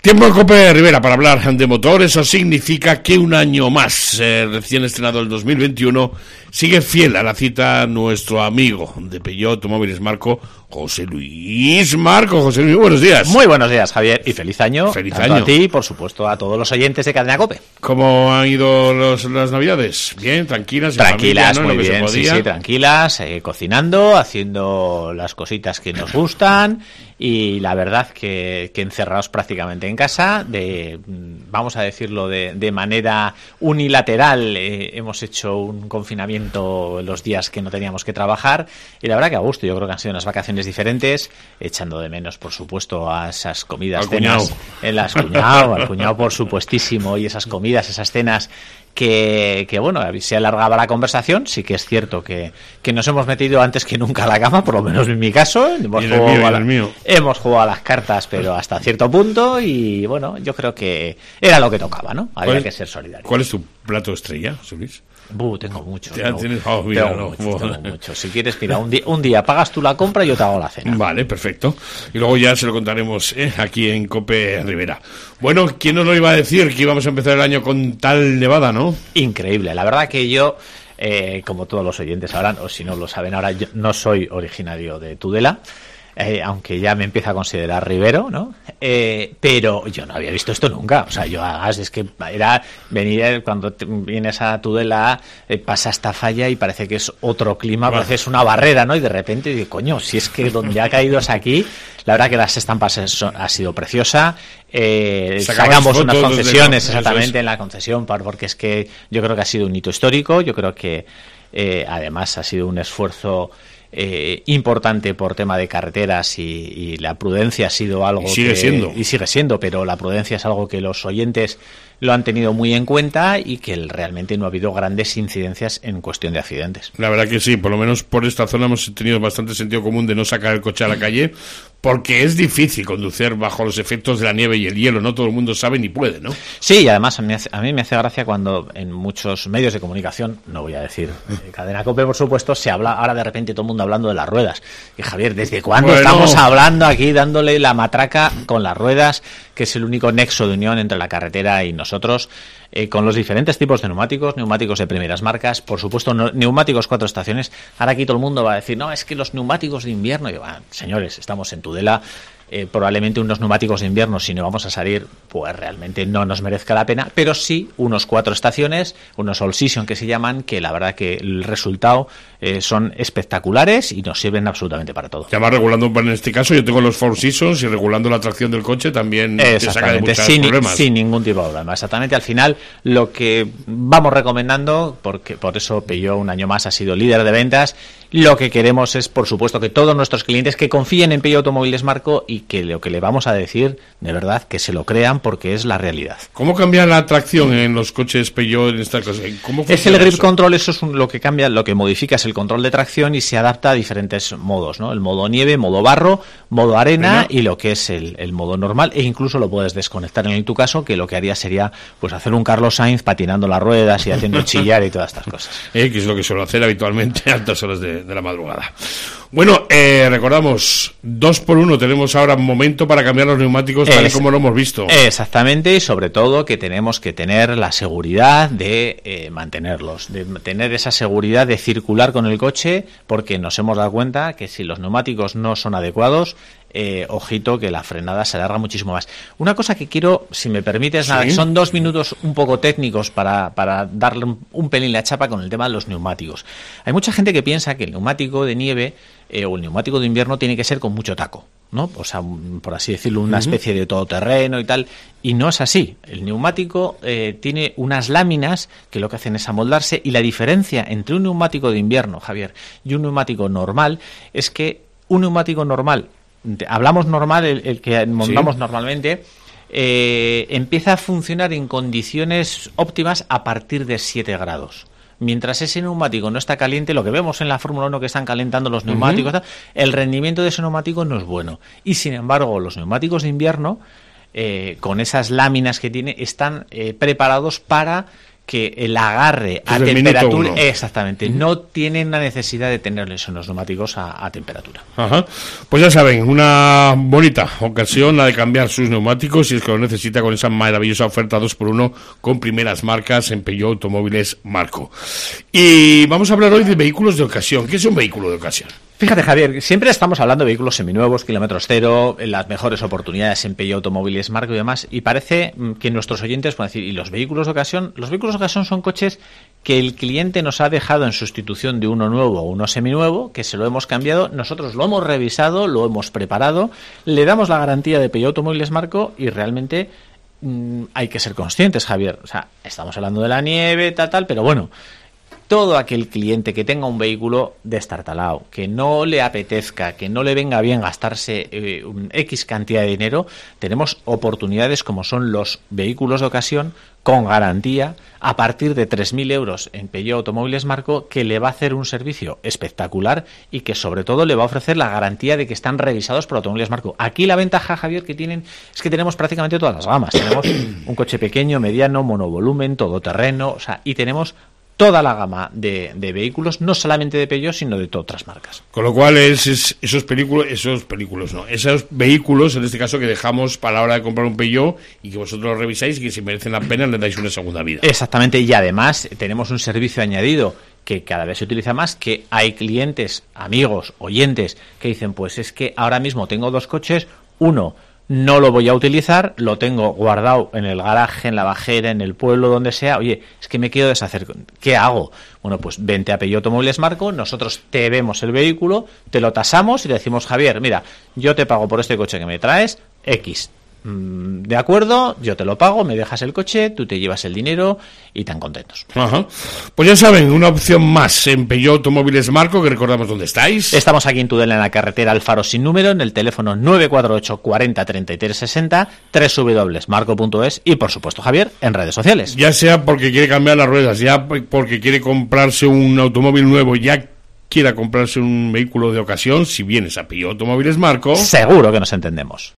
Tiempo en COPE Rivera para hablar de motor. Eso significa que un año más, recién estrenado el 2021, sigue fiel a la cita nuestro amigo de Peugeot Automóviles Marco, José Luis Marco. José Luis, buenos días. Muy buenos días, Javier, y feliz año. Feliz tanto año. A ti y, por supuesto, a todos los oyentes de Cadena COPE. ¿Cómo han ido las Navidades? ¿Bien? ¿Tranquilas? Tranquilas, familia, ¿no? muy bien, sí, tranquilas, cocinando, haciendo las cositas que nos gustan, y la verdad que encerrados prácticamente en casa, vamos a decirlo de manera unilateral, hemos hecho un confinamiento los días que no teníamos que trabajar, y la verdad que a gusto. Yo creo que han sido unas vacaciones diferentes, echando de menos, por supuesto, a esas comidas, cenas en las al cuñado, por supuestísimo, y esas comidas, esas cenas que bueno, se alargaba la conversación. Sí que es cierto que nos hemos metido antes que nunca a la cama, por lo menos en mi caso. Hemos jugado a las cartas, pero hasta cierto punto, y bueno, yo creo que era lo que tocaba, ¿no? Había que ser solidario. ¿Cuál es tu plato estrella, José Luis? Tengo mucho. Tengo mucho. Si quieres, mira, un día pagas tú la compra y yo te hago la cena. Vale, perfecto. Y luego ya se lo contaremos aquí en COPE Rivera. Bueno, ¿quién nos lo iba a decir que íbamos a empezar el año con tal nevada, no? Increíble. La verdad que yo, como todos los oyentes sabrán, o si no lo saben ahora, yo no soy originario de Tudela. Aunque ya me empieza a considerar ribero, ¿no? Pero yo no había visto esto nunca. O sea, es que era venir, cuando vienes a Tudela, pasa esta falla y parece que es otro clima, parece que es una barrera, ¿no? Y de repente digo, coño, si es que donde ha caído es aquí. La verdad que las estampas ha sido preciosa. Sacamos unas concesiones, exactamente, en la concesión, porque es que yo creo que ha sido un hito histórico. Yo creo que además ha sido un esfuerzo importante por tema de carreteras, y la prudencia ha sido algo sigue siendo, pero la prudencia es algo que los oyentes lo han tenido muy en cuenta, y que realmente no ha habido grandes incidencias en cuestión de accidentes. La verdad que sí, por lo menos por esta zona hemos tenido bastante sentido común de no sacar el coche a la calle, porque es difícil conducir bajo los efectos de la nieve y el hielo, no todo el mundo sabe ni puede, ¿no? Sí, y además a mí me hace gracia cuando en muchos medios de comunicación, no voy a decir Cadena COPE, por supuesto, se habla ahora de repente todo el mundo hablando de las ruedas. Y Javier, ¿desde cuándo estamos hablando aquí, dándole la matraca con las ruedas, que es el único nexo de unión entre la carretera y nosotros, con los diferentes tipos de neumáticos de primeras marcas, por supuesto, neumáticos 4 estaciones? Ahora aquí todo el mundo va a decir, no, es que los neumáticos de invierno, y señores, estamos en Tudela, probablemente unos neumáticos de invierno, si no vamos a salir, pues realmente no nos merezca la pena, pero sí unos 4 estaciones, unos all season que se llaman, que la verdad que el resultado son espectaculares y nos sirven absolutamente para todo. Ya más regulando, en este caso yo tengo los 4 seasons, y regulando la tracción del coche también te saca de muchos problemas. Sin ningún tipo de problema. Exactamente, al final lo que vamos recomendando, porque por eso Peugeot un año más ha sido líder de ventas, lo que queremos es, por supuesto, que todos nuestros clientes que confíen en Peugeot Automóviles Marco, y que lo que le vamos a decir, de verdad, que se lo crean, porque es la realidad. ¿Cómo cambia la tracción en los coches Peugeot en esta cosa? Es el grip control, eso es lo que cambia, lo que modifica es el control de tracción, y se adapta a diferentes modos, ¿no? El modo nieve, modo barro, modo arena, y lo que es el modo normal, e incluso lo puedes desconectar en tu caso, que lo que haría sería pues hacer un Carlos Sainz patinando las ruedas y haciendo chillar y todas estas cosas. Que es lo que suelo hacer habitualmente a altas horas de la madrugada. Bueno, recordamos, 2x1, tenemos ahora un momento para cambiar los neumáticos tal y como lo hemos visto. Exactamente, y sobre todo que tenemos que tener la seguridad de mantenerlos, de tener esa seguridad de circular con el coche, porque nos hemos dado cuenta que si los neumáticos no son adecuados, ojito que la frenada se alarga muchísimo más. Una cosa que quiero, si me permites, ¿sí? Son 2 minutos un poco técnicos para darle un pelín la chapa con el tema de los neumáticos. Hay mucha gente que piensa que el neumático de nieve o el neumático de invierno tiene que ser con mucho taco, ¿no? O sea, por así decirlo, una especie de todoterreno y tal, y no es así. El neumático tiene unas láminas que lo que hacen es amoldarse, y la diferencia entre un neumático de invierno, Javier, y un neumático normal es que un neumático normal, hablamos normal, el que montamos normalmente, empieza a funcionar en condiciones óptimas a partir de 7 grados. Mientras ese neumático no está caliente, lo que vemos en la Fórmula 1 que están calentando los neumáticos, el rendimiento de ese neumático no es bueno. Y sin embargo, los neumáticos de invierno, con esas láminas que tiene, están preparados para que el agarre a Desde temperatura, exactamente, no tienen la necesidad de tenerles en los neumáticos a temperatura. Ajá. Pues ya saben, una bonita ocasión la de cambiar sus neumáticos si es que lo necesita, con esa maravillosa oferta 2x1 con primeras marcas en Peugeot Automóviles Marco. Y vamos a hablar hoy de vehículos de ocasión. ¿Qué es un vehículo de ocasión? Fíjate, Javier, siempre estamos hablando de vehículos seminuevos, kilómetros cero, las mejores oportunidades en Peugeot Automóviles Marco y demás, y parece que nuestros oyentes pueden decir, ¿y los vehículos de ocasión? Los vehículos de ocasión son coches que el cliente nos ha dejado en sustitución de uno nuevo o uno seminuevo, que se lo hemos cambiado, nosotros lo hemos revisado, lo hemos preparado, le damos la garantía de Peugeot Automóviles Marco y realmente hay que ser conscientes, Javier. O sea, estamos hablando de la nieve, tal, pero bueno, todo aquel cliente que tenga un vehículo destartalado, que no le apetezca, que no le venga bien gastarse un X cantidad de dinero, tenemos oportunidades como son los vehículos de ocasión con garantía a partir de 3.000 euros en Peugeot Automóviles Marco, que le va a hacer un servicio espectacular y que sobre todo le va a ofrecer la garantía de que están revisados por Automóviles Marco. Aquí la ventaja, Javier, que tienen es que tenemos prácticamente todas las gamas. Tenemos un coche pequeño, mediano, monovolumen, todoterreno, o sea, y tenemos toda la gama de vehículos, no solamente de Peugeot, sino de todas otras marcas. Con lo cual, esos vehículos, en este caso, que dejamos para la hora de comprar un Peugeot y que vosotros lo revisáis y que si merecen la pena le dais una segunda vida. Exactamente, y además tenemos un servicio añadido que cada vez se utiliza más, que hay clientes, amigos, oyentes, que dicen, pues es que ahora mismo tengo dos coches, uno no lo voy a utilizar, lo tengo guardado en el garaje, en la bajera, en el pueblo, donde sea. Oye, es que me quiero deshacer. ¿Qué hago? Bueno, pues vente a Peugeot Automóviles Marco, nosotros te vemos el vehículo, te lo tasamos y le decimos, Javier, mira, yo te pago por este coche que me traes X. De acuerdo, yo te lo pago, me dejas el coche, tú te llevas el dinero y tan contentos. Ajá. Pues ya saben, una opción más en Peugeot Automóviles Marco, que recordamos dónde estáis. Estamos aquí en Tudela, en la carretera Alfaro sin número, en el teléfono 948 40 33 60, www.marco.es y por supuesto, Javier, en redes sociales. Ya sea porque quiere cambiar las ruedas, ya porque quiere comprarse un automóvil nuevo, ya quiera comprarse un vehículo de ocasión, si vienes a Peugeot Automóviles Marco, seguro que nos entendemos.